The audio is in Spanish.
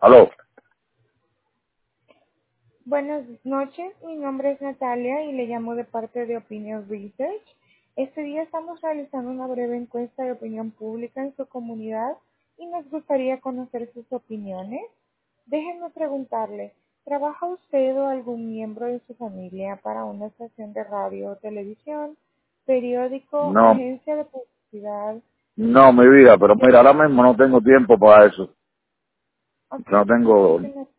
Aló. Buenas noches, mi nombre es Natalia y le llamo de parte de Opinion Research. Este día estamos realizando una breve encuesta de opinión pública en su comunidad y nos gustaría conocer sus opiniones. Déjenme preguntarle, ¿trabaja usted o algún miembro de su familia para una estación de radio o televisión, periódico, No, agencia de publicidad? no, mi vida, pero mira, ahora mismo no tengo tiempo para eso. Ok, No tengo, disculpen.